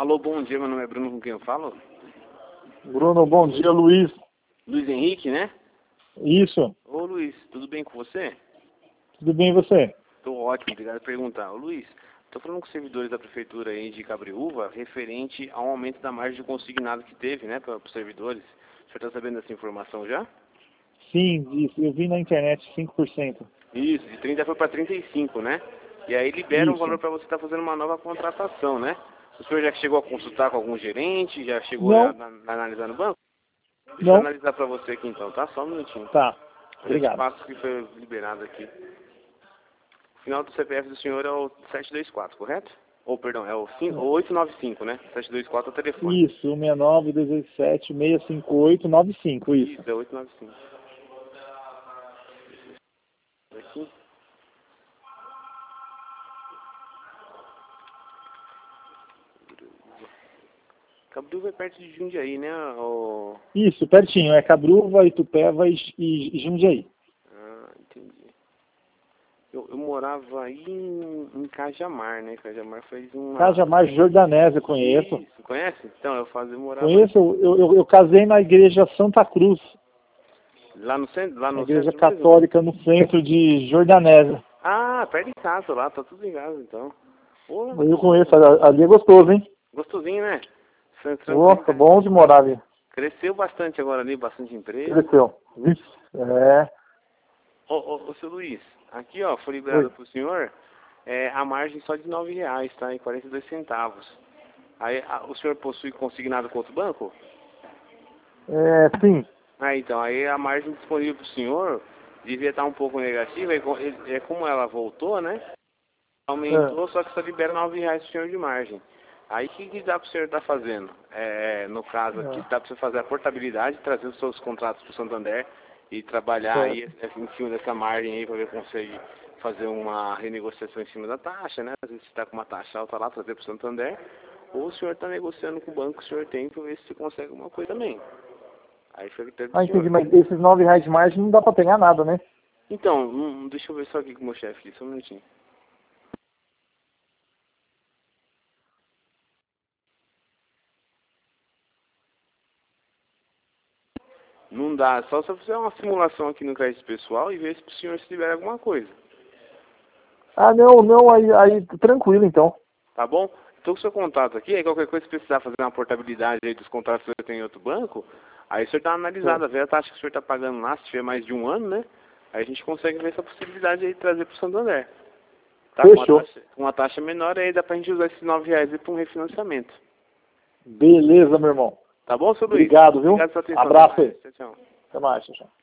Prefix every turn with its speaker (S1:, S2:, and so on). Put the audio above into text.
S1: Alô, bom dia, meu nome é Bruno, com quem eu falo?
S2: Bruno, bom dia, Luiz.
S1: Luiz Henrique, né?
S2: Isso,
S1: Ô Luiz, tudo bem com você?
S2: tudo bem e você?
S1: Tô ótimo, obrigado por perguntar. Ô Luiz, tô falando com os servidores da prefeitura aí de Cabriúva referente ao aumento da margem de consignado que teve, né, para os servidores. O senhor tá sabendo dessa informação já?
S2: Sim, isso, eu vi na internet 5%.
S1: Isso, de 30 foi para 35, né? E aí libera um valor
S2: Isso.
S1: para você estar fazendo uma nova contratação, né? O senhor já chegou a consultar com algum gerente? Já chegou a
S2: Não,
S1: analisar no banco? Deixa eu
S2: não,
S1: analisar para você aqui então, tá? Só um minutinho.
S2: tá,
S1: Eu te
S2: obrigado.
S1: passo que foi liberado aqui. O final do CPF do senhor é o 724, correto? Ou, perdão, é o 895, né? 724 é o telefone.
S2: Isso, 169-217-658-95, isso.
S1: Isso, é 895. Aqui. Cabriúva é perto de Jundiaí, né?
S2: Isso, pertinho, é Cabruva, Itupeva e Jundiaí.
S1: Ah, entendi. Eu morava aí em Cajamar, né? Cajamar faz uma...
S2: Cajamar Jordanésia, conheço.
S1: Isso, conhece? Então, eu morava
S2: Conheço, eu casei na igreja Santa Cruz,
S1: lá no centro, lá
S2: na
S1: no
S2: igreja
S1: centro mesmo.
S2: católica no centro de Jordanésia.
S1: Ah, perto de casa lá, tá tudo em casa, então. Pô,
S2: Eu conheço, ali é gostoso, hein?
S1: gostosinho, né?
S2: Nossa, bom de morar ali.
S1: Cresceu bastante agora ali, bastante empresa.
S2: Cresceu. Vixe, é.
S1: Ô, seu Luiz, aqui ó, foi liberado
S2: Oi.
S1: pro senhor a margem só de R$9, tá? E 42 centavos. Aí, o senhor possui consignado com outro banco?
S2: É, sim.
S1: Ah, então, aí a margem disponível pro senhor devia estar um pouco negativa, como ela voltou, né? Aumentou, só que só libera R$9 pro senhor de margem. Aí o que dá pro senhor estar fazendo? No caso aqui, dá pra você fazer a portabilidade, trazer os seus contratos pro Santander e trabalhar aí em cima dessa margem aí para ver se consegue fazer uma renegociação em cima da taxa, né? Às vezes você está com uma taxa alta lá, trazer pro Santander, ou o senhor está negociando com o banco que o senhor tem para ver se você consegue alguma coisa também. Aí foi o que do
S2: Entendi,
S1: senhor.
S2: mas esses R$9 de margem não dá pra pegar nada, né?
S1: Então, deixa eu ver só aqui com o meu chefe aqui, só um minutinho. Não dá, só se eu fizer uma simulação aqui no crédito pessoal e ver se o senhor se libera alguma coisa.
S2: Ah, não, aí tranquilo então.
S1: Tá bom? Estou com o seu contato aqui, aí qualquer coisa, se precisar fazer uma portabilidade aí dos contratos que você tem em outro banco, aí o senhor dá uma analisada, vê a taxa que o senhor está pagando lá, se tiver mais de um ano, né? Aí a gente consegue ver essa possibilidade aí de trazer para o Santander. Tá?
S2: Fechou.
S1: Com uma taxa menor, aí dá pra gente usar esses R$9 aí para um refinanciamento.
S2: Beleza, meu irmão.
S1: Tá bom, seu Luiz?
S2: Obrigado, viu?
S1: Obrigado pela atenção.
S2: Abraço aí.
S1: Tchau, tchau.
S2: Até mais, tchau.